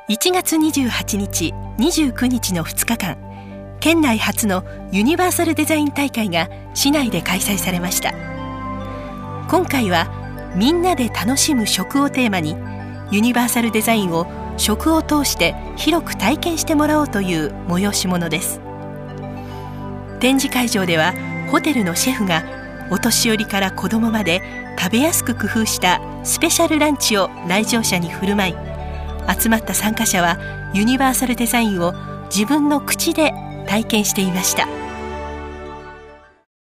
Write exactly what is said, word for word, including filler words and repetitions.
いちがつにじゅうはちにち、にじゅうくにちのふつかかん、県内初のユニバーサルデザイン大会が市内で開催されました。今回はみんなで楽しむ食をテーマに、ユニバーサルデザインを食を通して広く体験してもらおうという催し物です。展示会場ではホテルのシェフがお年寄りから子どもまで食べやすく工夫したスペシャルランチを来場者に振る舞い、集まった参加者はユニバーサルデザインを自分の口で体験していました。